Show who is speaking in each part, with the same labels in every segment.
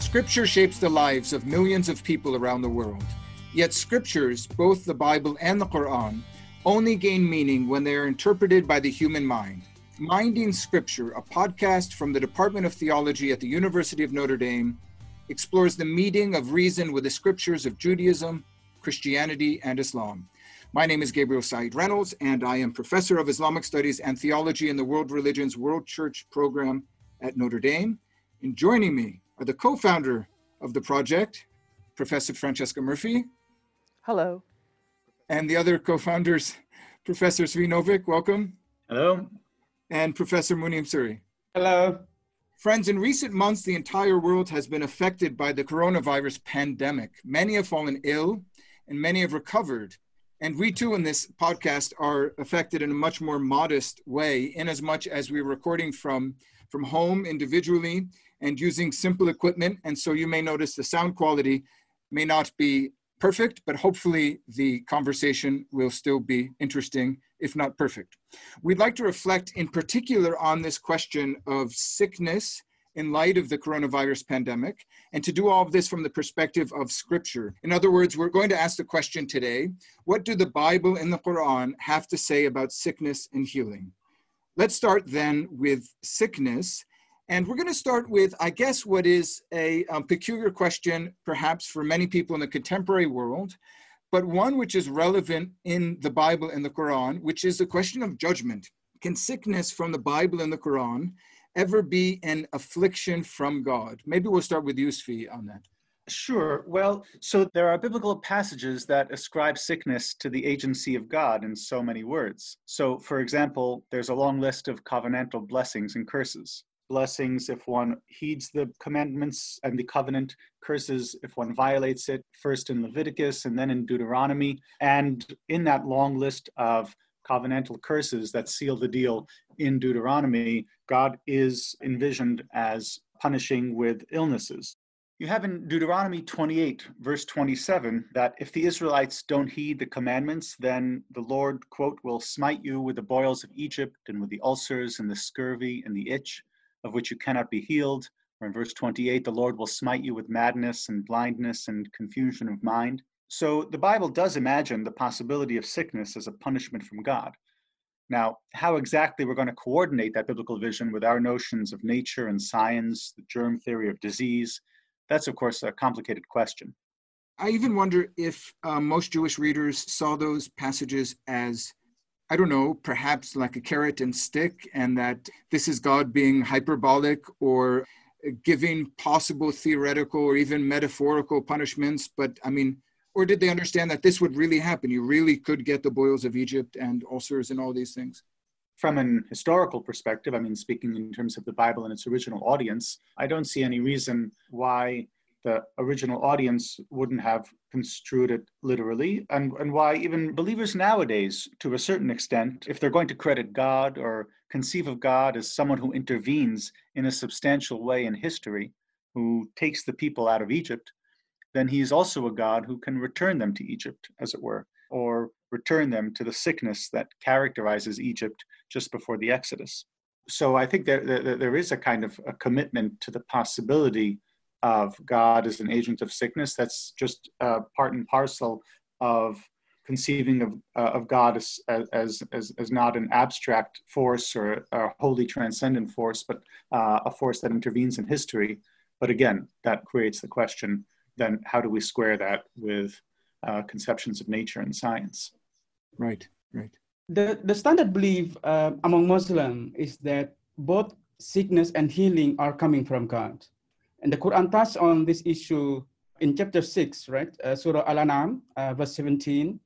Speaker 1: Scripture shapes the lives of millions of people around the world. Yet scriptures, both the Bible and the Quran, only gain meaning when they are interpreted by the human mind. Minding Scripture, a podcast from the Department of Theology at the University of Notre Dame, explores the meeting of reason with the scriptures of Judaism, Christianity, and Islam. My name is Gabriel Said Reynolds, and I am Professor of Islamic Studies and Theology in the World Religions World Church program at Notre Dame. And joining me are the co-founder of the project, Professor Francesca Murphy.
Speaker 2: Hello.
Speaker 1: And the other co-founders, Professor Zvi Novik, welcome.
Speaker 3: Hello.
Speaker 1: And Professor Munim Suri.
Speaker 4: Hello.
Speaker 1: Friends, in recent months, the entire world has been affected by the coronavirus pandemic. Many have fallen ill and many have recovered. And we too in this podcast are affected in a much more modest way, in as much as we're recording from home individually and using simple equipment. And so you may notice the sound quality may not be perfect, but hopefully the conversation will still be interesting, if not perfect. We'd like to reflect in particular on this question of sickness in light of the coronavirus pandemic, and to do all of this from the perspective of Scripture. In other words, we're going to ask the question today, what do the Bible and the Quran have to say about sickness and healing? Let's start then with sickness. And we're going to start with, I guess, what is a peculiar question, perhaps for many people in the contemporary world, but one which is relevant in the Bible and the Quran, which is the question of judgment. Can sickness from the Bible and the Quran ever be an affliction from God? Maybe we'll start with you, Zvi, on that.
Speaker 3: Sure. Well, so there are biblical passages that ascribe sickness to the agency of God in so many words. So, for example, there's a long list of covenantal blessings and curses. Blessings if one heeds the commandments and the covenant, curses if one violates it, first in Leviticus and then in Deuteronomy. And in that long list of covenantal curses that seal the deal in Deuteronomy, God is envisioned as punishing with illnesses. You have in Deuteronomy 28, verse 27, that if the Israelites don't heed the commandments, then the Lord, quote, will smite you with the boils of Egypt and with the ulcers and the scurvy and the itch, of which you cannot be healed. Or in verse 28, the Lord will smite you with madness and blindness and confusion of mind. So the Bible does imagine the possibility of sickness as a punishment from God. Now, how exactly we're going to coordinate that biblical vision with our notions of nature and science, the germ theory of disease, that's, of course, a complicated question.
Speaker 1: I even wonder if most Jewish readers saw those passages as, I don't know, perhaps like a carrot and stick, and that this is God being hyperbolic or giving possible theoretical or even metaphorical punishments. But I mean, or did they understand that this would really happen? You really could get the boils of Egypt and ulcers and all these things?
Speaker 3: From an historical perspective, I mean, speaking in terms of the Bible and its original audience, I don't see any reason why the original audience wouldn't have construed it literally, and why even believers nowadays, to a certain extent, if they're going to credit God or conceive of God as someone who intervenes in a substantial way in history, who takes the people out of Egypt, then he's also a God who can return them to Egypt, as it were, or return them to the sickness that characterizes Egypt just before the Exodus. So I think there is a kind of a commitment to the possibility of God as an agent of sickness. That's just part and parcel of conceiving of God as not an abstract force or a wholly transcendent force, but a force that intervenes in history. But again, that creates the question, then how do we square that with conceptions of nature and science?
Speaker 1: Right, right.
Speaker 4: The standard belief among Muslims is that both sickness and healing are coming from God. And the Quran touched on this issue in chapter 6, right? Surah Al-An'am, verse 17.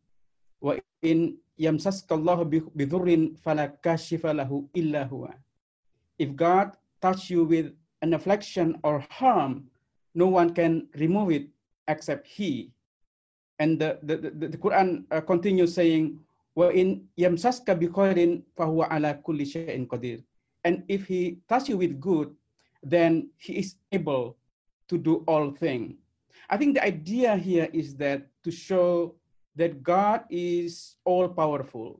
Speaker 4: وَإِنْ يَمْسَسْكَ اللَّهُ بِضُرٍّ فَلَا كَاشِفَ لَهُ إِلَّا هُوَ. If God touch you with an affliction or harm, no one can remove it except He. And the Quran continues saying, وَإِنْ يَمْسَسْكَ بِخَيْرٍ فَهُوَ عَلَى كُلِّ شَيْءٍ قَدِيرٌ. And if He touch you with good, then He is able to do all things. I think the idea here is that to show that God is all-powerful,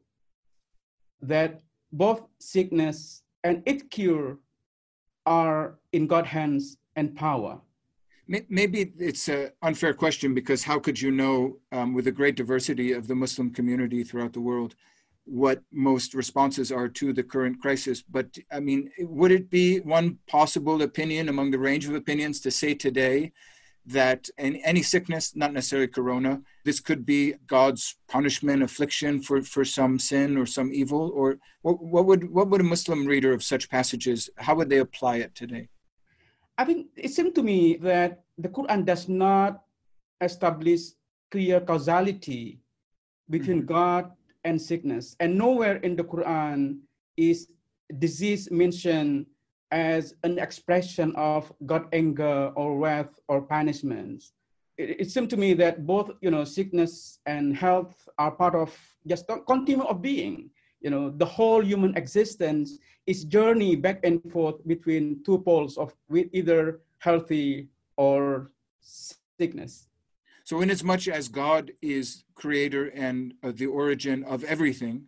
Speaker 4: that both sickness and its cure are in God's hands and power.
Speaker 1: Maybe it's an unfair question, because how could you know, with the great diversity of the Muslim community throughout the world, what most responses are to the current crisis? But I mean, would it be one possible opinion among the range of opinions to say today that in any sickness, not necessarily corona, this could be God's punishment, affliction for some sin or some evil? Or what would a Muslim reader of such passages, how would they apply it today?
Speaker 4: I think it seems to me that the Quran does not establish clear causality between God and sickness. And nowhere in the Quran is disease mentioned as an expression of God's anger or wrath or punishments. It seems to me that both, sickness and health are part of just a continuum of being. The whole human existence is journey back and forth between two poles of either healthy or sickness.
Speaker 1: So in as much as God is creator and the origin of everything,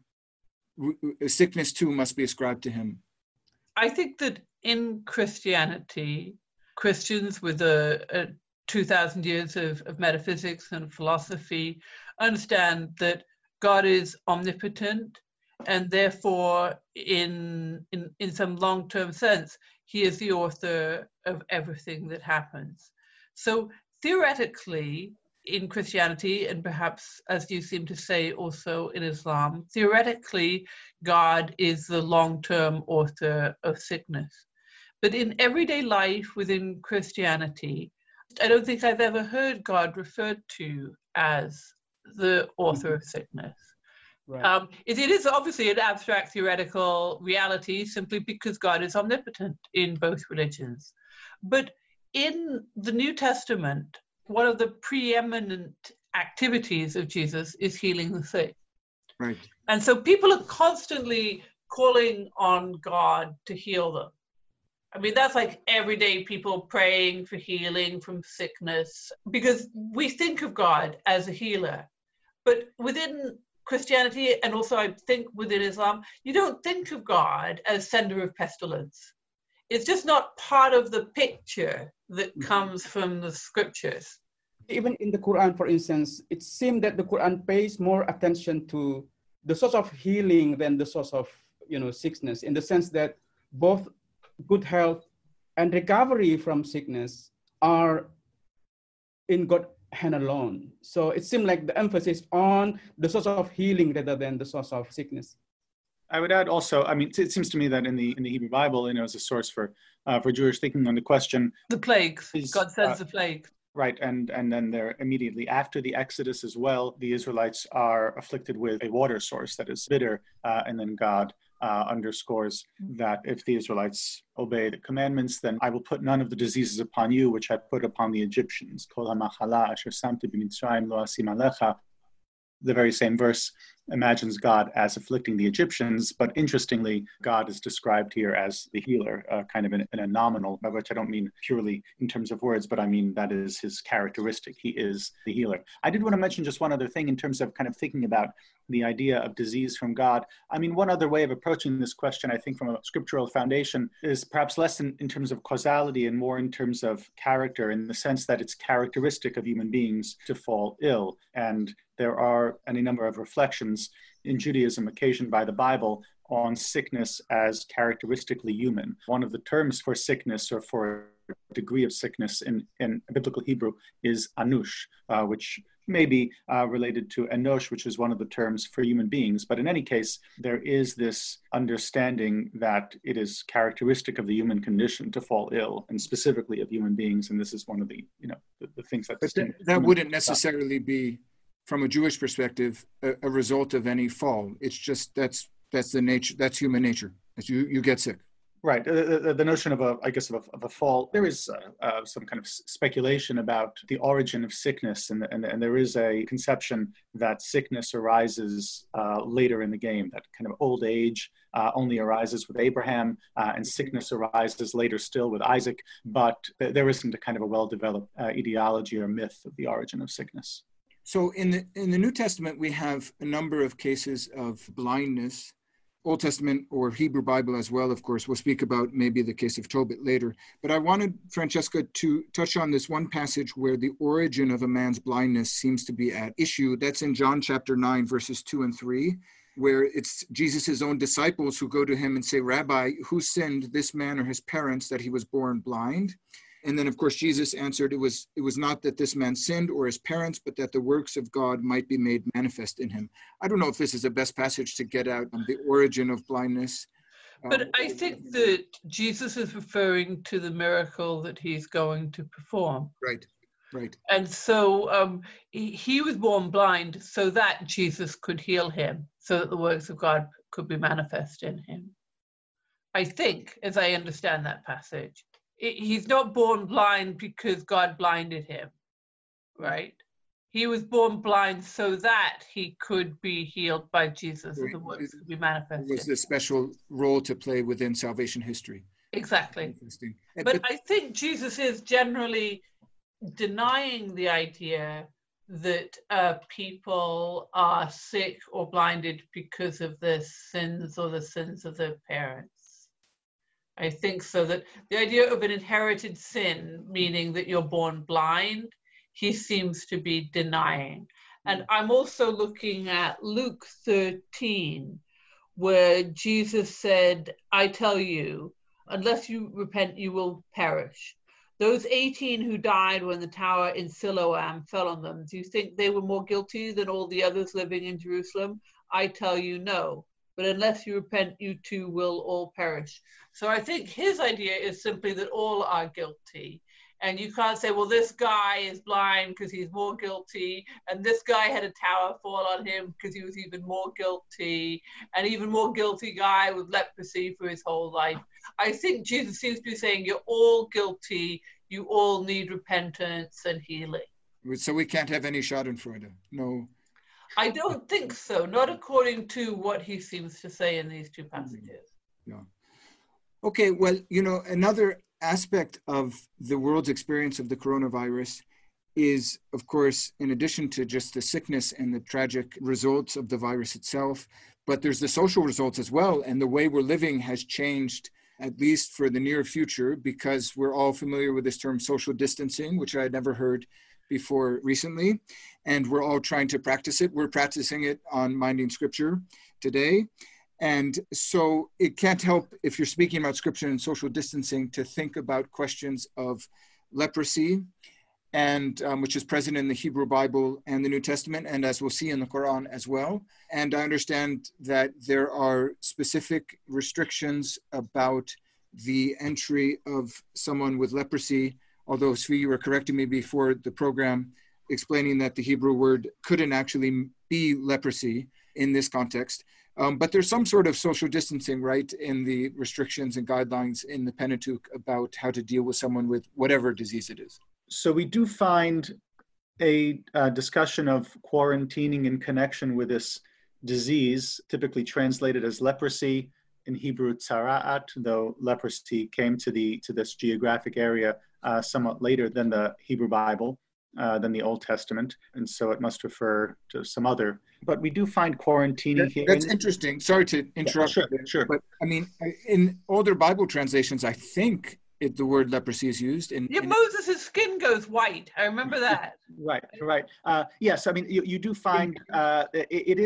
Speaker 1: sickness too must be ascribed to him.
Speaker 2: I think that in Christianity, Christians with 2,000 years of metaphysics and philosophy understand that God is omnipotent, and therefore, in some long-term sense, he is the author of everything that happens. So theoretically, in Christianity, and perhaps, as you seem to say, also in Islam, theoretically, God is the long-term author of sickness. But in everyday life within Christianity, I don't think I've ever heard God referred to as the author of sickness. Right. It is obviously an abstract theoretical reality simply because God is omnipotent in both religions. But in the New Testament, one of the preeminent activities of Jesus is healing the sick.
Speaker 1: Right.
Speaker 2: And so people are constantly calling on God to heal them. I mean, that's like everyday people praying for healing from sickness, because we think of God as a healer. But within Christianity, and also I think within Islam, you don't think of God as sender of pestilence. It's just not part of the picture that comes from the scriptures.
Speaker 4: Even in the Quran, for instance, it seems that the Quran pays more attention to the source of healing than the source of, sickness, in the sense that both good health and recovery from sickness are in God's hand alone. So it seems like the emphasis on the source of healing rather than the source of sickness.
Speaker 3: I would add also, it seems to me that in the Hebrew Bible, as a source for Jewish thinking on the question,
Speaker 2: the plagues. God sends the plagues.
Speaker 3: Right, and then they're immediately after the Exodus as well, the Israelites are afflicted with a water source that is bitter, and then God underscores that if the Israelites obey the commandments, then I will put none of the diseases upon you which I put upon the Egyptians. The very same verse imagines God as afflicting the Egyptians, but interestingly, God is described here as the healer, kind of in a nominal, by which I don't mean purely in terms of words, but I mean that is his characteristic. He is the healer. I did want to mention just one other thing in terms of kind of thinking about the idea of disease from God. I mean, one other way of approaching this question, I think from a scriptural foundation, is perhaps less in terms of causality and more in terms of character, in the sense that it's characteristic of human beings to fall ill. And there are any number of reflections in Judaism occasioned by the Bible on sickness as characteristically human. One of the terms for sickness, or for a degree of sickness in biblical Hebrew, is anush, which may be related to enosh, which is one of the terms for human beings. But in any case, there is this understanding that it is characteristic of the human condition to fall ill, and specifically of human beings. And this is one of the things that...
Speaker 1: But that wouldn't necessarily be, from a Jewish perspective, a result of any fall. It's just that's the nature. That's human nature. You get sick.
Speaker 3: Right. The notion of a fall. There is some kind of speculation about the origin of sickness, and there is a conception that sickness arises later in the game. That kind of old age only arises with Abraham, and sickness arises later still with Isaac. But there isn't a kind of a well-developed ideology or myth of the origin of sickness.
Speaker 1: So in the New Testament, we have a number of cases of blindness Old Testament or Hebrew Bible as well, of course. We'll speak about maybe the case of Tobit later. But I wanted, Francesca, to touch on this one passage where the origin of a man's blindness seems to be at issue. That's in John chapter 9, verses 2 and 3, where it's Jesus' own disciples who go to him and say, Rabbi, who sinned, this man or his parents, that he was born blind? And then, of course, Jesus answered, it was not that this man sinned or his parents, but that the works of God might be made manifest in him. I don't know if this is the best passage to get out on the origin of blindness.
Speaker 2: But I think that Jesus is referring to the miracle that he's going to perform.
Speaker 1: Right.
Speaker 2: And so he was born blind so that Jesus could heal him, so that the works of God could be manifest in him. I think, as I understand that passage. He's not born blind because God blinded him, right? He was born blind so that he could be healed by Jesus and the works could be manifested.
Speaker 1: It was a special role to play within salvation history.
Speaker 2: Exactly. But I think Jesus is generally denying the idea that people are sick or blinded because of their sins or the sins of their parents. I think so, that the idea of an inherited sin, meaning that you're born blind, he seems to be denying. And I'm also looking at Luke 13, where Jesus said, I tell you, unless you repent, you will perish. Those 18 who died when the tower in Siloam fell on them, do you think they were more guilty than all the others living in Jerusalem? I tell you, no. But unless you repent, you too will all perish. So I think his idea is simply that all are guilty. And you can't say, well, this guy is blind because he's more guilty, and this guy had a tower fall on him because he was even more guilty, and even more guilty guy with leprosy for his whole life. I think Jesus seems to be saying you're all guilty, you all need repentance and healing.
Speaker 1: So we can't have any schadenfreude, no.
Speaker 2: I don't think so, not according to what he seems to say in these two passages.
Speaker 1: Yeah. Okay, well, another aspect of the world's experience of the coronavirus is, of course, in addition to just the sickness and the tragic results of the virus itself, but there's the social results as well. And the way we're living has changed, at least for the near future, because we're all familiar with this term social distancing, which I had never heard before recently, and we're all trying to practice it. We're practicing it on Minding Scripture today. And so it can't help, if you're speaking about Scripture and social distancing, to think about questions of leprosy, and which is present in the Hebrew Bible and the New Testament, and as we'll see in the Quran as well. And I understand that there are specific restrictions about the entry of someone with leprosy, although Svi, you were correcting me before the program, explaining that the Hebrew word couldn't actually be leprosy in this context. But there's some sort of social distancing, right, in the restrictions and guidelines in the Pentateuch about how to deal with someone with whatever disease it is.
Speaker 3: So we do find a discussion of quarantining in connection with this disease, typically translated as leprosy, in Hebrew tzara'at, though leprosy came to this geographic area somewhat later than the Hebrew Bible, than the Old Testament, and so it must refer to some other. But we do find quarantining here.
Speaker 1: That's interesting. Sorry to interrupt.
Speaker 3: Yeah, sure.
Speaker 1: But I mean, in older Bible translations, I think the word leprosy is used.
Speaker 2: Moses' skin goes white. I remember that.
Speaker 3: Right. Yes, I mean, you do find it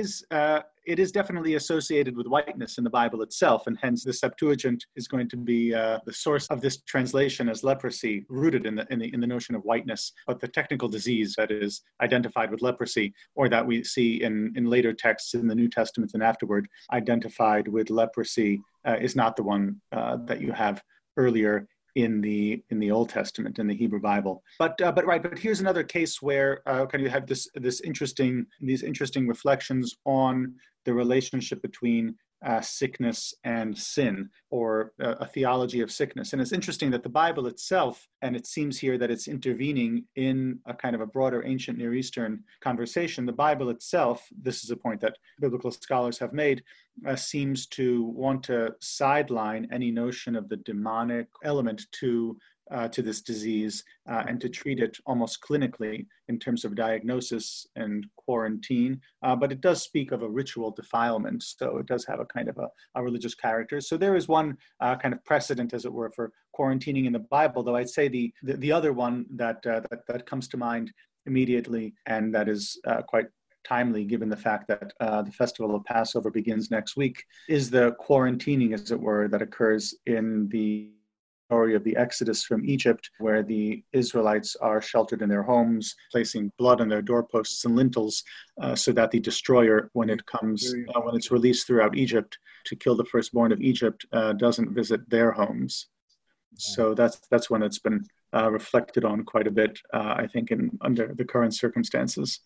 Speaker 3: is definitely associated with whiteness in the Bible itself, and hence the Septuagint is going to be the source of this translation as leprosy, rooted in the notion of whiteness. But the technical disease that is identified with leprosy, or that we see in later texts in the New Testament and afterward, identified with leprosy, is not the one that you have earlier in the Old Testament, in the Hebrew Bible. But here's another case where kind of you have these interesting reflections on the relationship between sickness and sin, or a theology of sickness. And it's interesting that the Bible itself, and it seems here that it's intervening in a kind of a broader ancient Near Eastern conversation, the Bible itself, this is a point that biblical scholars have made, seems to want to sideline any notion of the demonic element to to this disease and to treat it almost clinically in terms of diagnosis and quarantine. But it does speak of a ritual defilement, so it does have a kind of a religious character. So there is one kind of precedent, as it were, for quarantining in the Bible, though I'd say the other one that comes to mind immediately, and that is quite timely given the fact that the festival of Passover begins next week, is the quarantining, as it were, that occurs in the story of the Exodus from Egypt, where the Israelites are sheltered in their homes, placing blood on their doorposts and lintels, so that the destroyer, when it comes, when it's released throughout Egypt to kill the firstborn of Egypt, doesn't visit their homes. So that's when it's been reflected on quite a bit, I think, under the current circumstances.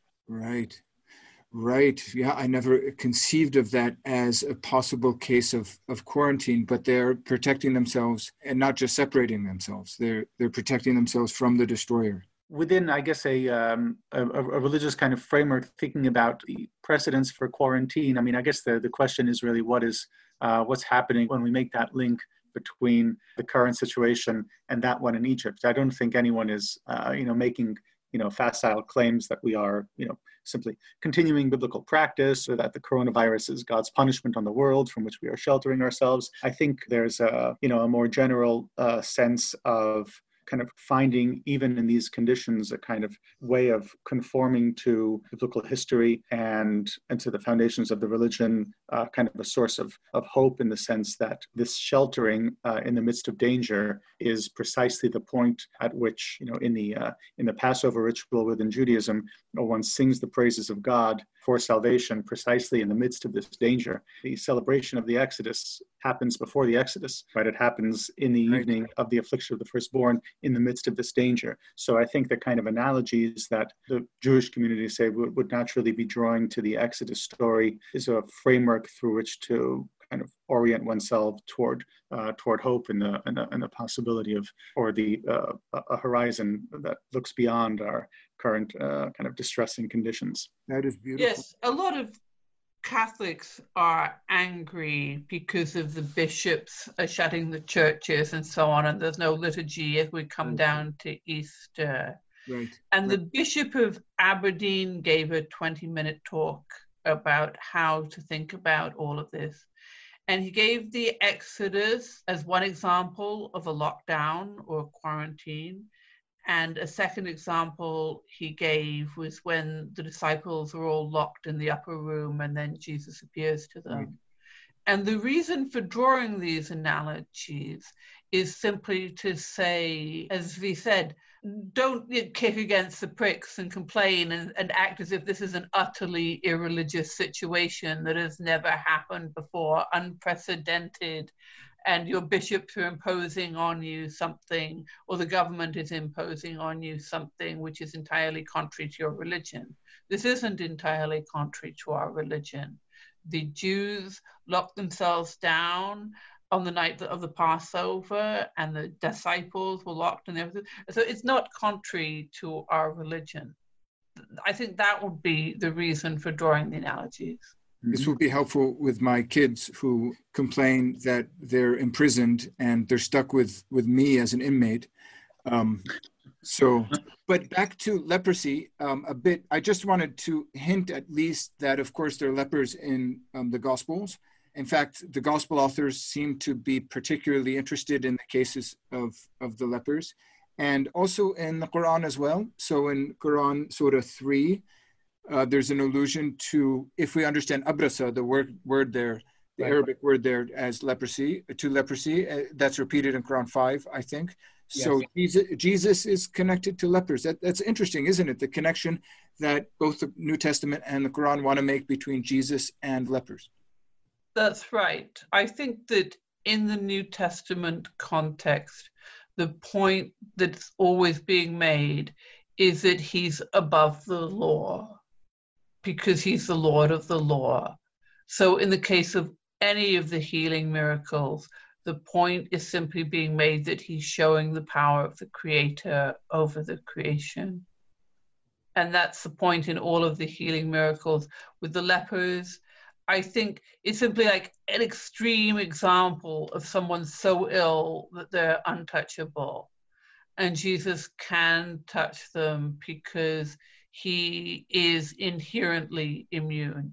Speaker 1: Right. Yeah, I never conceived of that as a possible case of quarantine, but they're protecting themselves and not just separating themselves. They're protecting themselves from the destroyer.
Speaker 3: Within, I guess, a religious kind of framework, thinking about the precedents for quarantine, I mean, I guess the question is really what's happening when we make that link between the current situation and that one in Egypt. I don't think anyone is, making facile claims that we are, simply continuing biblical practice, or that the coronavirus is God's punishment on the world from which we are sheltering ourselves. I think there's a more general sense of kind of finding, even in these conditions, a kind of way of conforming to biblical history and to the foundations of the religion, kind of a source of hope, in the sense that this sheltering in the midst of danger is precisely the point at which, in the Passover ritual within Judaism, one sings the praises of God for salvation precisely in the midst of this danger. The celebration of the Exodus happens before the Exodus, right? It happens in the evening of the affliction of the firstborn in the midst of this danger. So I think the kind of analogies that the Jewish community, say, would naturally be drawing to the Exodus story is a framework through which to kind of orient oneself toward hope and the possibility of, or a horizon that looks beyond our current kind of distressing conditions.
Speaker 1: That is beautiful.
Speaker 2: Yes, a lot of Catholics are angry because of the bishops are shutting the churches and so on, and there's no liturgy as we come down to Easter.
Speaker 1: Right.
Speaker 2: And the Bishop of Aberdeen gave a 20-minute talk about how to think about all of this. And he gave the Exodus as one example of a lockdown or a quarantine. And a second example he gave was when the disciples were all locked in the upper room and then Jesus appears to them. Right. And the reason for drawing these analogies is simply to say, as we said, don't kick against the pricks and complain and act as if this is an utterly irreligious situation that has never happened before, unprecedented, and your bishops are imposing on you something, or the government is imposing on you something which is entirely contrary to your religion. This isn't entirely contrary to our religion. The Jews locked themselves down on the night of the Passover, and the disciples were locked and everything. So it's not contrary to our religion. I think that would be the reason for drawing the analogies.
Speaker 1: This will be helpful with my kids who complain that they're imprisoned and they're stuck with me as an inmate. But back to leprosy a bit, I just wanted to hint at least that, of course, there are lepers in the Gospels. In fact, the Gospel authors seem to be particularly interested in the cases of the lepers, and also in the Quran as well. So in Quran, Surah 3, there's an allusion to, if we understand abrasa, the word there, the Arabic word there as leprosy, that's repeated in Quran 5, I think. Yes. So Jesus is connected to lepers. That's interesting, isn't it? The connection that both the New Testament and the Quran want to make between Jesus and lepers.
Speaker 2: That's right. I think that in the New Testament context, the point that's always being made is that he's above the law, because he's the Lord of the law. So in the case of any of the healing miracles, the point is simply being made that he's showing the power of the Creator over the creation. And that's the point in all of the healing miracles. With the lepers, I think is simply like an extreme example of someone so ill that they're untouchable. And Jesus can touch them because he is inherently immune.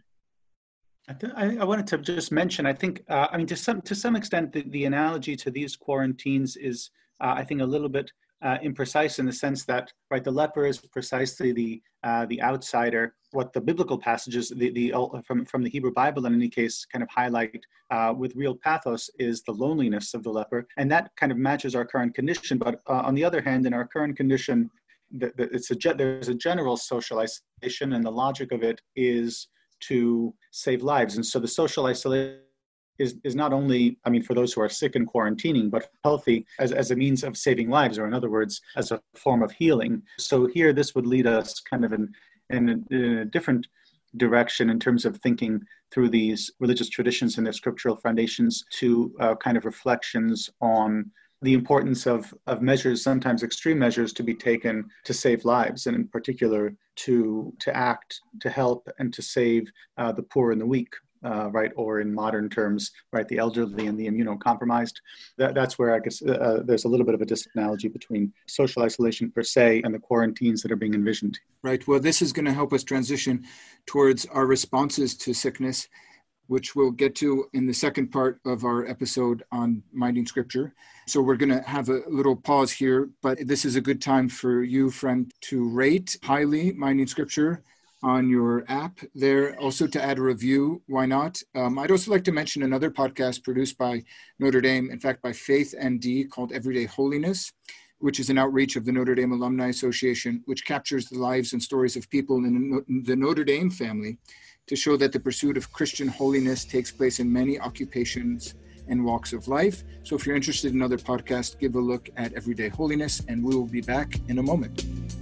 Speaker 3: I wanted to just mention, I think, I mean, to some extent, the analogy to these quarantines is, I think, a little bit imprecise in the sense that, right, the leper is precisely the outsider. What the biblical passages, from the Hebrew Bible in any case, kind of highlight with real pathos is the loneliness of the leper, and that kind of matches our current condition. But on the other hand, in our current condition, there's a general social isolation, and the logic of it is to save lives. And so the social isolation is not only, I mean, for those who are sick and quarantining, but healthy as a means of saving lives, or in other words, as a form of healing. So here, this would lead us kind of in a different direction in terms of thinking through these religious traditions and their scriptural foundations to kind of reflections on the importance of measures, sometimes extreme measures, to be taken to save lives, and in particular to act, to help, and to save the poor and the weak, right? Or in modern terms, right, the elderly and the immunocompromised. That's where I guess there's a little bit of a disanalogy between social isolation per se and the quarantines that are being envisioned.
Speaker 1: Right. Well, this is going to help us transition towards our responses to sickness, which we'll get to in the second part of our episode on Minding Scripture. So we're going to have a little pause here, but this is a good time for you, friend, to rate highly Minding Scripture on your app there. Also to add a review, why not? I'd also like to mention another podcast produced by Notre Dame, in fact, by Faith ND, called Everyday Holiness, which is an outreach of the Notre Dame Alumni Association, which captures the lives and stories of people in the Notre Dame family to show that the pursuit of Christian holiness takes place in many occupations and walks of life. So if you're interested in another podcast, give a look at Everyday Holiness, and we will be back in a moment.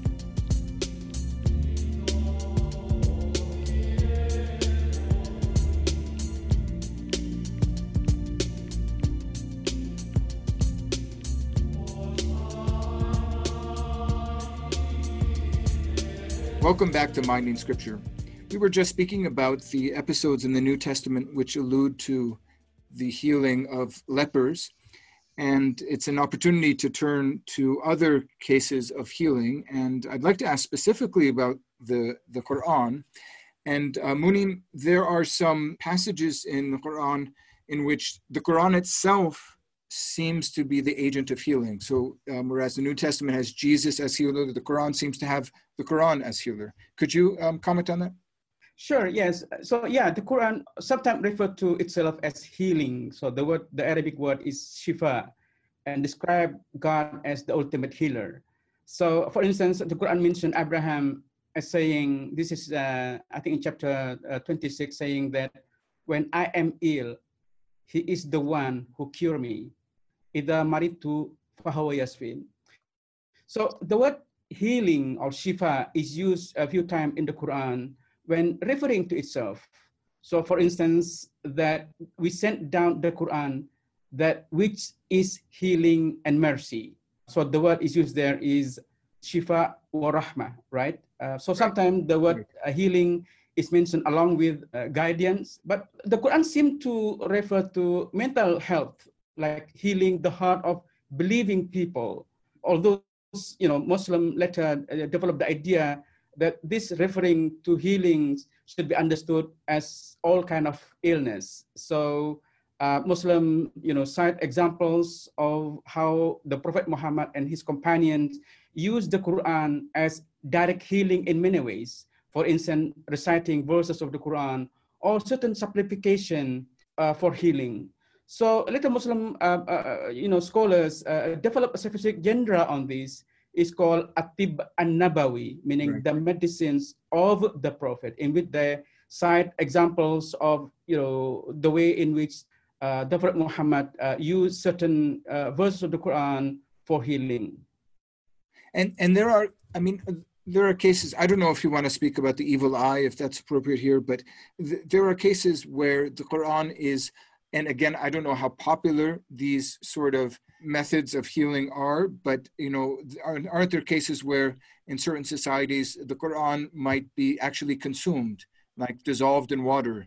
Speaker 1: Welcome back to Minding Scripture. We were just speaking about the episodes in the New Testament which allude to the healing of lepers, and it's an opportunity to turn to other cases of healing. And I'd like to ask specifically about the Quran. And Munim, there are some passages in the Quran in which the Quran itself seems to be the agent of healing. So whereas the New Testament has Jesus as healer, the Quran seems to have the Quran as healer. Could you comment on that?
Speaker 4: Sure, yes. So yeah, the Quran sometimes refers to itself as healing. So the Arabic word is shifa, and describe God as the ultimate healer. So for instance, the Quran mentioned Abraham as saying, this is I think in chapter 26, saying that when I am ill, he is the one who cure me. Idha maritu fahuwa yashfin. So the word healing or shifa is used a few times in the Quran when referring to itself. So for instance, that we sent down the Quran, that which is healing and mercy. So the word is used there is shifa wa rahma, right? So sometimes the word healing is mentioned along with guidance, but the Quran seems to refer to mental health, like healing the heart of believing people. Although, Muslim later developed the idea that this referring to healings should be understood as all kind of illness. So Muslim, cite examples of how the Prophet Muhammad and his companions used the Quran as direct healing in many ways. For instance, reciting verses of the Quran or certain supplication for healing. So later Muslim, scholars develop a specific genre on this. Is called Atib an-Nabawi, meaning the medicines of the Prophet, in which they cite examples of, the way in which the Prophet Muhammad used certain verses of the Quran for healing.
Speaker 1: And there are cases, I don't know if you want to speak about the evil eye, if that's appropriate here, but there are cases where the Quran is, and again, I don't know how popular these sort of methods of healing are, but aren't there cases where in certain societies the Quran might be actually consumed, like dissolved in water,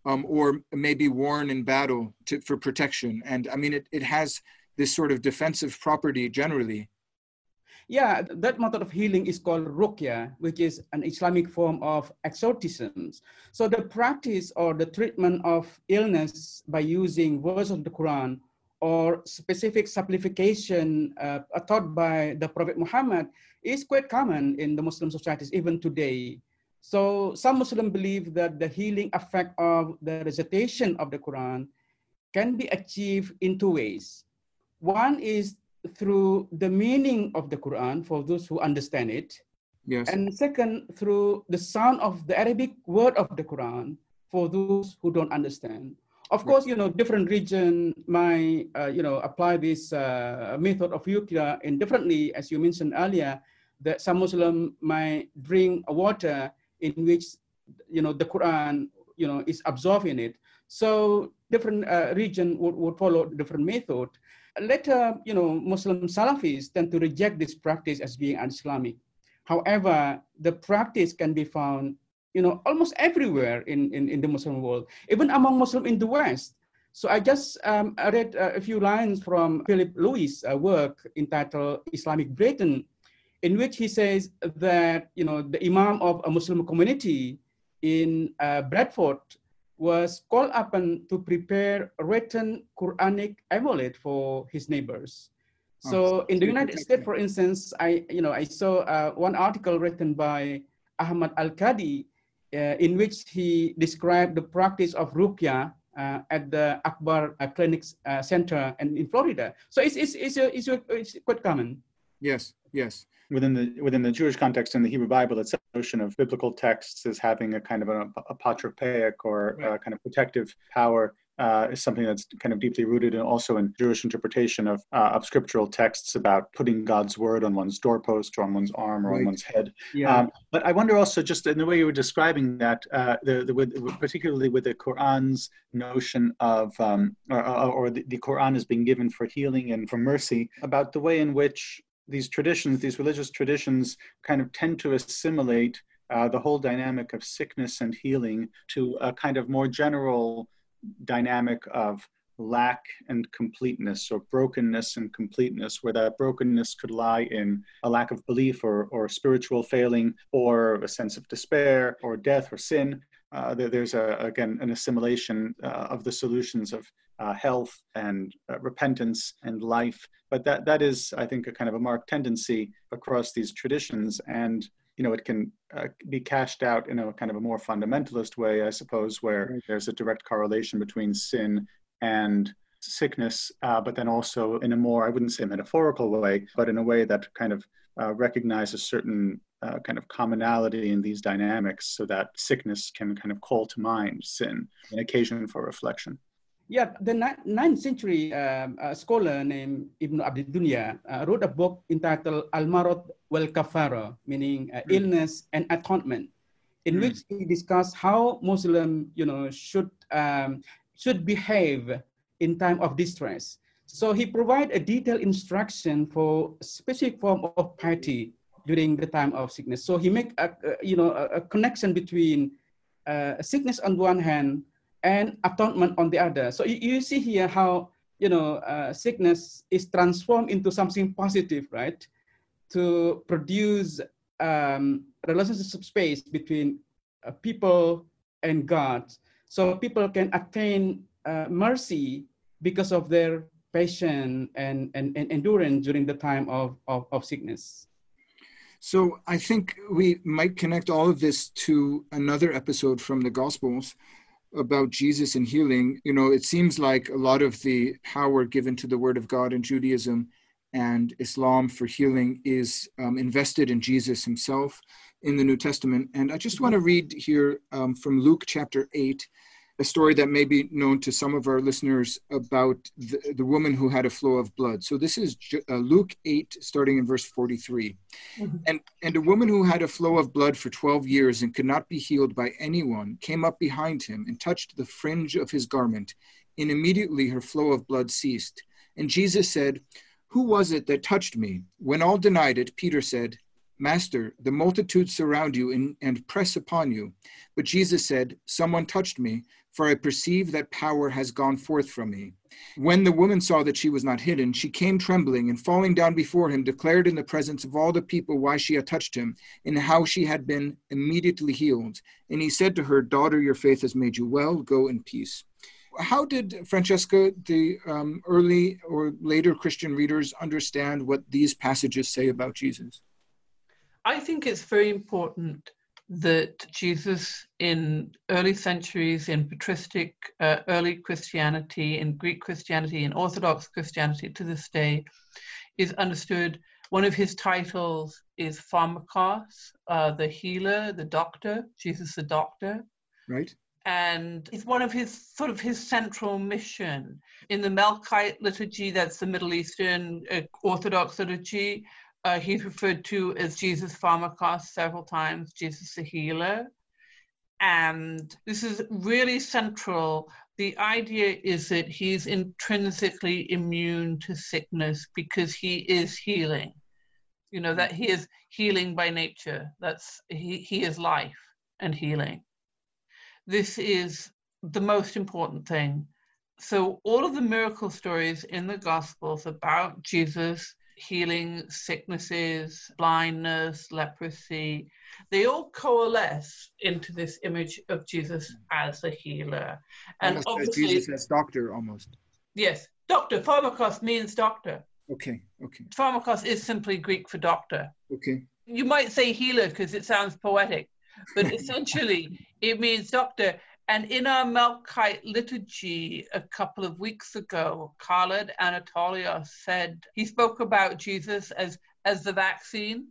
Speaker 1: or maybe worn in battle for protection. And I mean, it has this sort of defensive property generally.
Speaker 4: Yeah, that method of healing is called ruqya, which is an Islamic form of exorcisms. So the practice or the treatment of illness by using verses of the Quran or specific supplication taught by the Prophet Muhammad is quite common in the Muslim societies even today. So some Muslims believe that the healing effect of the recitation of the Quran can be achieved in two ways. One is through the meaning of the Quran for those who understand it.
Speaker 1: Yes.
Speaker 4: And second, through the sound of the Arabic word of the Quran for those who don't understand. Of course, different region might, apply this method of ruqya indifferently, as you mentioned earlier, that some Muslim might drink water in which, the Quran, is absorbed in it. So different region would follow different method. Later, Muslim Salafis tend to reject this practice as being un-Islamic. However, the practice can be found, almost everywhere in the Muslim world, even among Muslims in the West. So I just read a few lines from Philip Lewis' work entitled Islamic Britain, in which he says that, the Imam of a Muslim community in Bradford was called upon to prepare a written Quranic amulet for his neighbors. So in the United States, for instance, I saw one article written by Ahmad Al-Qadi in which he described the practice of ruqya at the Akbar Clinics Center and in Florida. So it's quite common.
Speaker 1: Yes, yes.
Speaker 3: Within the Jewish context in the Hebrew Bible, it's a notion of biblical texts as having a kind of an apotropaic or a kind of protective power is something that's kind of deeply rooted and also in Jewish interpretation of scriptural texts about putting God's word on one's doorpost or on one's arm or on one's head.
Speaker 4: Yeah.
Speaker 3: But I wonder also, just in the way you were describing that, particularly with the Quran's notion of, or the Quran is being given for healing and for mercy, about the way in which these traditions, these religious traditions, kind of tend to assimilate the whole dynamic of sickness and healing to a kind of more general dynamic of lack and completeness, or brokenness and completeness, where that brokenness could lie in a lack of belief or spiritual failing, or a sense of despair or death or sin. There's again an assimilation of the solutions of health and repentance and life. But that is, I think, a kind of a marked tendency across these traditions. And, it can be cashed out in a kind of a more fundamentalist way, I suppose, where there's a direct correlation between sin and sickness, but then also in a more, I wouldn't say metaphorical way, but in a way that kind of recognizes certain kind of commonality in these dynamics, so that sickness can kind of call to mind sin, an occasion for reflection.
Speaker 4: Yeah, the 9th century scholar named Ibn Abd Dunya wrote a book entitled Al-Marad wal Kafara, meaning illness and atonement, in which he discussed how Muslim, should behave in time of distress. So he provided a detailed instruction for a specific form of piety during the time of sickness. So he make a connection between sickness on one hand and atonement on the other. So you see here how, sickness is transformed into something positive, right? To produce relationship space between people and God. So people can attain mercy because of their patience and endurance during the time of sickness.
Speaker 1: So I think we might connect all of this to another episode from the Gospels about Jesus and healing. It seems like a lot of the power given to the Word of God in Judaism and Islam for healing is invested in Jesus himself in the New Testament. And I just want to read here from Luke chapter 8, a story that may be known to some of our listeners about the woman who had a flow of blood. So this is Luke 8, starting in verse 43. And a woman who had a flow of blood for 12 years and could not be healed by anyone came up behind him and touched the fringe of his garment. And immediately her flow of blood ceased. And Jesus said, "Who was it that touched me?" When all denied it, Peter said, "Master, the multitude surround you and press upon you." But Jesus said, "Someone touched me, for I perceive that power has gone forth from me. When the woman saw that she was not hidden, she came trembling, and falling down before him, declared in the presence of all the people why she had touched him, and how she had been immediately healed. And he said to her, Daughter, your faith has made you well. Go in peace. How did, Francesca, the early or later Christian readers understand what these passages say about Jesus?
Speaker 2: I think it's very important that Jesus in early centuries, in patristic early Christianity, in Greek Christianity, in Orthodox Christianity to this day, is understood. One of his titles is Pharmakos, the healer, the doctor, Jesus the doctor.
Speaker 1: Right.
Speaker 2: And it's one of his central mission. In the Melkite liturgy, that's the Middle Eastern Orthodox liturgy, he's referred to as Jesus Pharmakos several times, Jesus the healer. And this is really central. The idea is that he's intrinsically immune to sickness because he is healing. You know, that he is healing by nature. He is life and healing. This is the most important thing. So all of the miracle stories in the Gospels about Jesus healing sicknesses, blindness, leprosy, they all coalesce into this image of Jesus as a healer. And
Speaker 1: almost
Speaker 2: obviously,
Speaker 1: as Jesus as doctor, almost.
Speaker 2: Yes, doctor. Pharmakos means doctor.
Speaker 1: Okay.
Speaker 2: Pharmakos is simply Greek for doctor.
Speaker 1: Okay.
Speaker 2: You might say healer because it sounds poetic, but essentially it means doctor. And in our Melkite liturgy a couple of weeks ago, Khaled Anatolios said, he spoke about Jesus as the vaccine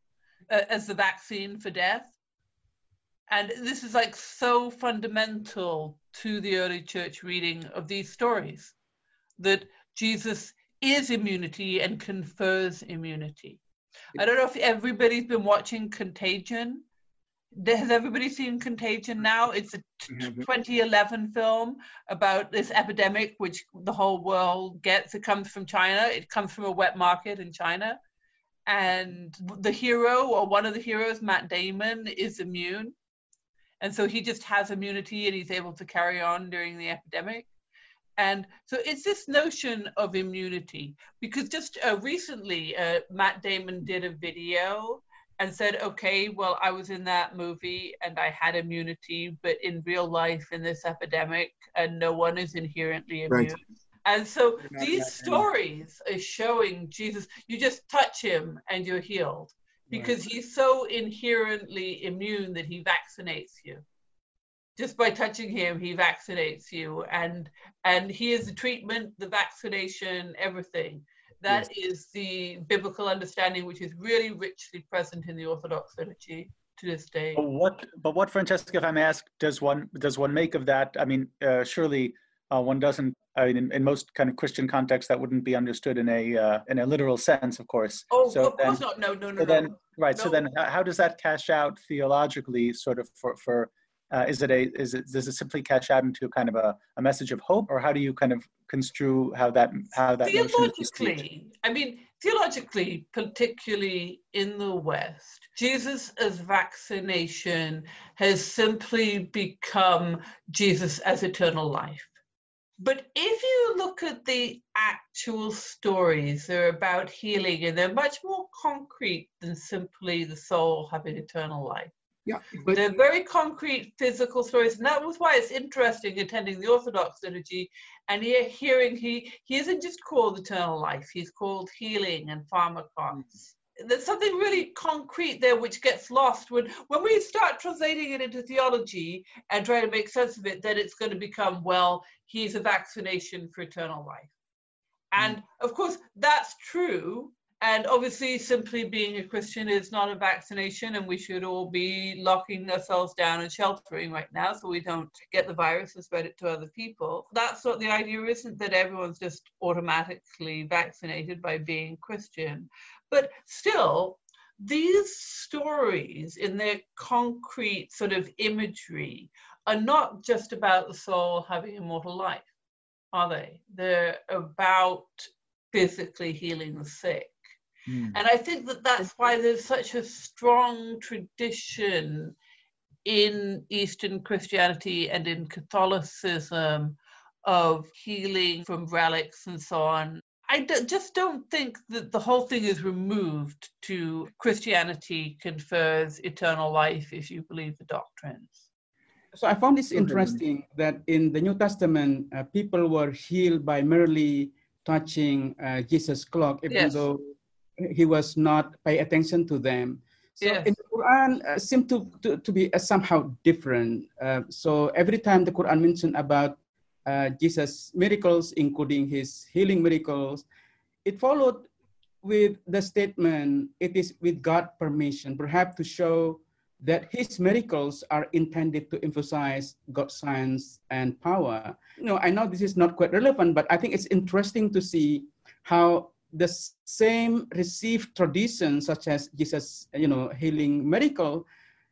Speaker 2: for death. And this is like so fundamental to the early church reading of these stories, that Jesus is immunity and confers immunity. I don't know if everybody's been watching Contagion. Has everybody seen Contagion now? It's a 2011 film about this epidemic which the whole world gets. It comes from China. It comes from a wet market in China. And the hero, or one of the heroes, Matt Damon, is immune. And so he just has immunity and he's able to carry on during the epidemic. And so it's this notion of immunity, because just recently Matt Damon did a video and said, okay, well, I was in that movie and I had immunity, but in real life, in this epidemic, no one is inherently immune. Right. And so these stories are showing Jesus, you just touch him and you're healed, because he's so inherently immune that he vaccinates you. Just by touching him, he vaccinates you. And he is the treatment, the vaccination, everything. That is the biblical understanding, which is really richly present in the Orthodox liturgy to this day.
Speaker 3: But what, Francesca, if I may ask, does one make of that? I mean, surely one doesn't. I mean, in most kind of Christian contexts, that wouldn't be understood in a literal sense, of course.
Speaker 2: Oh, so of course not. No.
Speaker 3: Right. No. So then, how does that cash out theologically? Sort of for does it simply cash out into kind of a message of hope, or how do you kind of construe how that
Speaker 2: theologically, particularly in the West, Jesus as vaccination has simply become Jesus as eternal life. But if you look at the actual stories, they're about healing, and they're much more concrete than simply the soul having eternal life.
Speaker 1: Yeah,
Speaker 2: but they're very concrete physical stories, and that was why it's interesting attending the Orthodox liturgy and hearing he isn't just called eternal life, he's called healing and pharmakos. There's something really concrete there which gets lost when we start translating it into theology and try to make sense of it. Then it's going to become, well, he's a vaccination for eternal life. And of course, that's true. And obviously, simply being a Christian is not a vaccination, and we should all be locking ourselves down and sheltering right now so we don't get the virus and spread it to other people. That's what the idea isn't, that everyone's just automatically vaccinated by being Christian. But still, these stories in their concrete sort of imagery are not just about the soul having immortal life, are they? They're about physically healing the sick. And I think that that's why there's such a strong tradition in Eastern Christianity and in Catholicism of healing from relics and so on. Just don't think that the whole thing is removed to Christianity confers eternal life if you believe the doctrines.
Speaker 4: So I found this interesting that in the New Testament, people were healed by merely touching Jesus' cloak, even though he was not paying attention to them. So in the Quran, seems to be somehow different. So every time the Quran mentioned about Jesus' miracles, including his healing miracles, it followed with the statement, it is with God's permission, perhaps to show that his miracles are intended to emphasize God's science and power. I know this is not quite relevant, but I think it's interesting to see how the same received tradition, such as Jesus, healing miracle,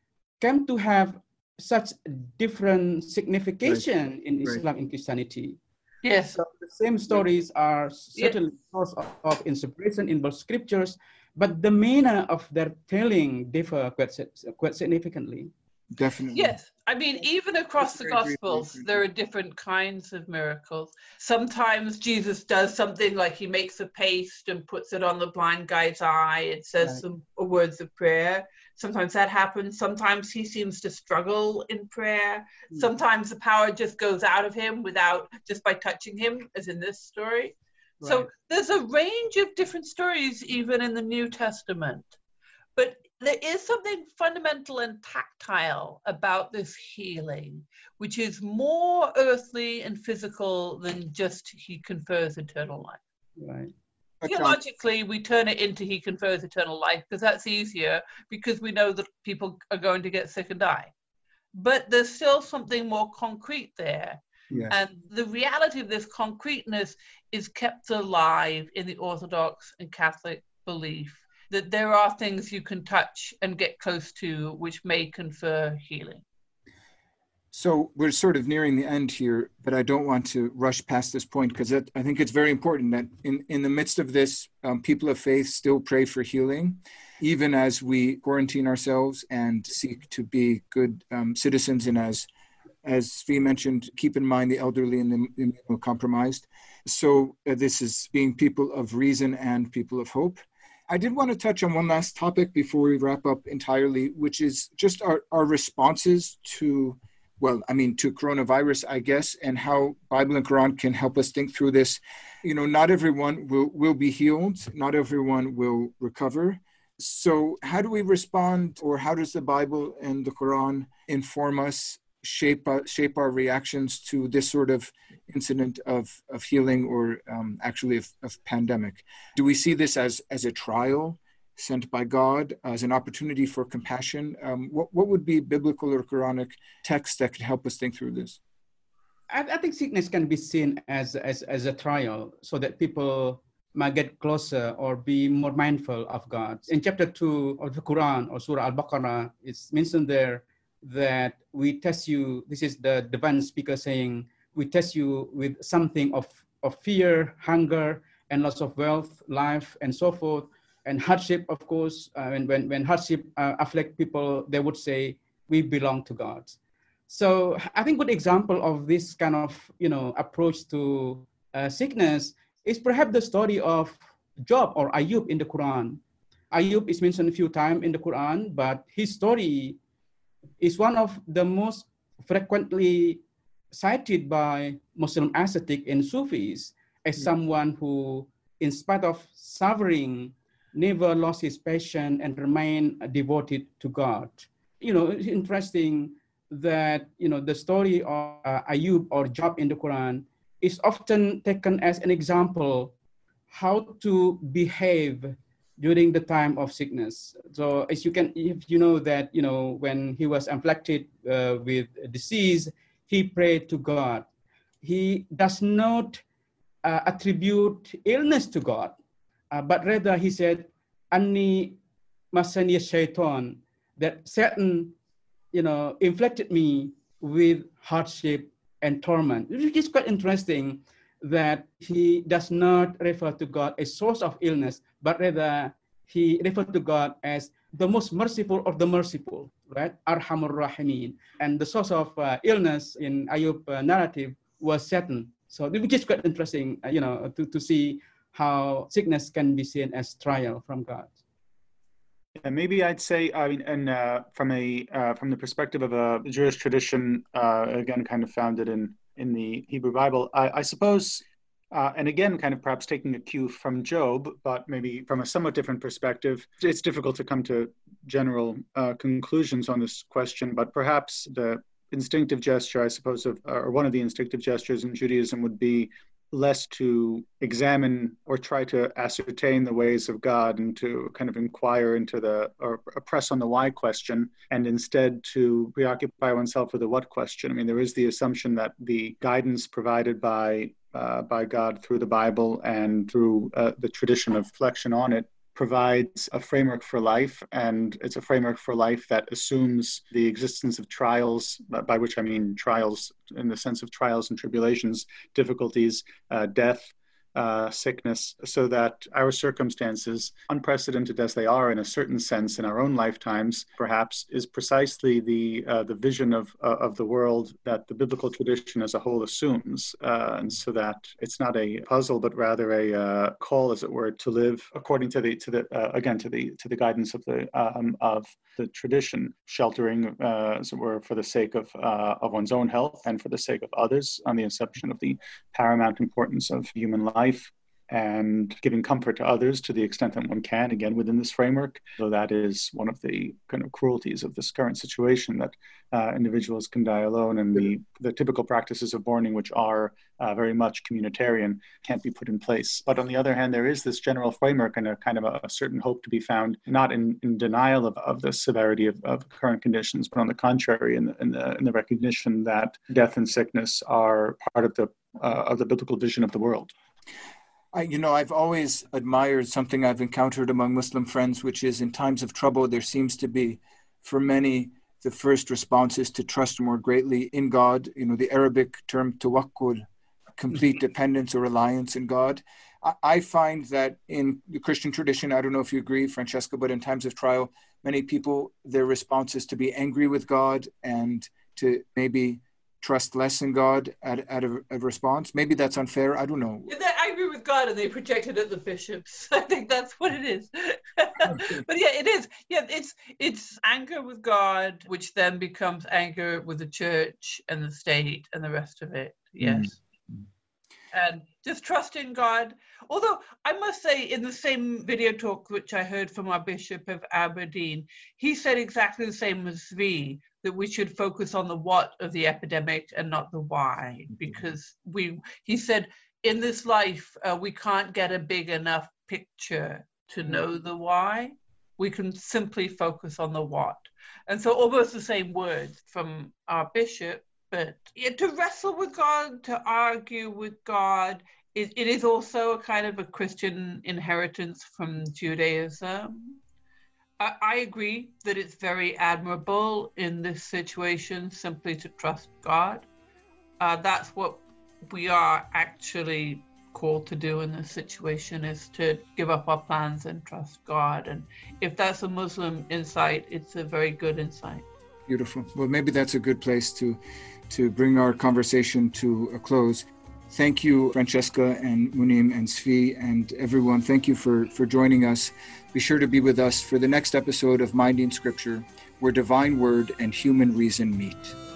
Speaker 4: came to have such different signification in Islam and Christianity.
Speaker 2: Yes.
Speaker 4: So the same stories are certainly source of inspiration in both scriptures, but the manner of their telling differ quite significantly.
Speaker 1: Definitely.
Speaker 2: Yes. I mean, even across the Gospels, there are different kinds of miracles. Sometimes Jesus does something like he makes a paste and puts it on the blind guy's eye. It says some words of prayer. Sometimes that happens. Sometimes he seems to struggle in prayer. Sometimes the power just goes out of him just by touching him, as in this story. Right. So there's a range of different stories even in the New Testament. But there is something fundamental and tactile about this healing, which is more earthly and physical than just he confers eternal life.
Speaker 4: Right.
Speaker 2: Theologically, we turn it into he confers eternal life because that's easier because we know that people are going to get sick and die. But there's still something more concrete there.
Speaker 1: Yes.
Speaker 2: And the reality of this concreteness is kept alive in the Orthodox and Catholic belief that there are things you can touch and get close to which may confer healing.
Speaker 1: So we're sort of nearing the end here, but I don't want to rush past this point because I think it's very important that in the midst of this, people of faith still pray for healing, even as we quarantine ourselves and seek to be good citizens and as Svi mentioned, keep in mind the elderly and the immunocompromised. So this is being people of reason and people of hope. I did want to touch on one last topic before we wrap up entirely, which is just our responses to coronavirus, I guess, and how Bible and Quran can help us think through this. Not everyone will be healed. Not everyone will recover. So how do we respond, or how does the Bible and the Quran inform us, shape our reactions to this sort of incident of healing or actually of pandemic? Do we see this as a trial sent by God, as an opportunity for compassion? What would be biblical or Quranic text that could help us think through this?
Speaker 4: I think sickness can be seen as a trial so that people might get closer or be more mindful of God. In chapter 2 of the Quran or Surah Al-Baqarah, it's mentioned there that we test you. This is the divine speaker saying, we test you with something of fear, hunger, and loss of wealth, life, and so forth. And hardship, of course, when hardship affect people, they would say, we belong to God. So I think a good example of this kind of approach to sickness is perhaps the story of Job or Ayub in the Quran. Ayub is mentioned a few times in the Quran, but his story is one of the most frequently cited by Muslim ascetics and Sufis as someone who, in spite of suffering, never lost his passion and remained devoted to God. It's interesting that, the story of Ayub or Job in the Quran is often taken as an example how to behave during the time of sickness. So if you know that, when he was afflicted with disease, he prayed to God. He does not attribute illness to God, but rather he said, Anni masani shaitan, that Satan, inflicted me with hardship and torment. It is quite interesting that he does not refer to God as source of illness, but rather he referred to God as the most merciful of the merciful. right? Arhamur Rahimin. And the source of illness in Ayub narrative was Satan. So which is quite interesting, to see how sickness can be seen as trial from God.
Speaker 3: And maybe I'd say, from the perspective of a Jewish tradition, again, kind of founded in the Hebrew Bible, I suppose, and again, kind of perhaps taking a cue from Job, but maybe from a somewhat different perspective, it's difficult to come to general conclusions on this question, but perhaps the instinctive gesture, I suppose, or one of the instinctive gestures in Judaism would be less to examine or try to ascertain the ways of God and to kind of inquire into or press on the why question, and instead to preoccupy oneself with the what question. I mean, there is the assumption that the guidance provided by God through the Bible and through the tradition of reflection on it provides a framework for life, and it's a framework for life that assumes the existence of trials, by which I mean trials in the sense of trials and tribulations, difficulties, death, sickness, so that our circumstances, unprecedented as they are in a certain sense in our own lifetimes, perhaps is precisely the vision of the world that the biblical tradition as a whole assumes, and so that it's not a puzzle, but rather a call, as it were, to live according to the guidance of the tradition, sheltering, as it were, for the sake of one's own health and for the sake of others, on the assumption of the paramount importance of human life, and giving comfort to others to the extent that one can, again, within this framework. So that is one of the kind of cruelties of this current situation, that individuals can die alone, and the typical practices of mourning, which are very much communitarian, can't be put in place. But on the other hand, there is this general framework and a kind of a certain hope to be found, not in denial of the severity of current conditions, but on the contrary, in the recognition that death and sickness are part of the biblical vision of the world.
Speaker 1: I've always admired something I've encountered among Muslim friends, which is in times of trouble, there seems to be, for many, the first response is to trust more greatly in God. The Arabic term tawakkul, complete dependence or reliance in God. I find that in the Christian tradition, I don't know if you agree, Francesca, but in times of trial, many people, their response is to be angry with God and to maybe trust less in God at a response. Maybe that's unfair. I don't know.
Speaker 2: They're angry with God and they project it at the bishops. I think that's what it is. But yeah, it is. Yeah, it's anger with God, which then becomes anger with the church and the state and the rest of it. Yes. Mm-hmm. And just trust in God. Although I must say, in the same video talk which I heard from our Bishop of Aberdeen, he said exactly the same as Zvi, that we should focus on the what of the epidemic and not the why, because he said, in this life, we can't get a big enough picture to know the why. We can simply focus on the what. And so almost the same words from our bishop, but to wrestle with God, to argue with God, it is also a kind of a Christian inheritance from Judaism. I agree that it's very admirable in this situation simply to trust God. That's what we are actually called to do in this situation, is to give up our plans and trust God. And if that's a Muslim insight, it's a very good insight.
Speaker 1: Beautiful. Well, maybe that's a good place to bring our conversation to a close. Thank you, Francesca and Munim and Zvi and everyone. Thank you for joining us. Be sure to be with us for the next episode of Minding Scripture, where divine word and human reason meet.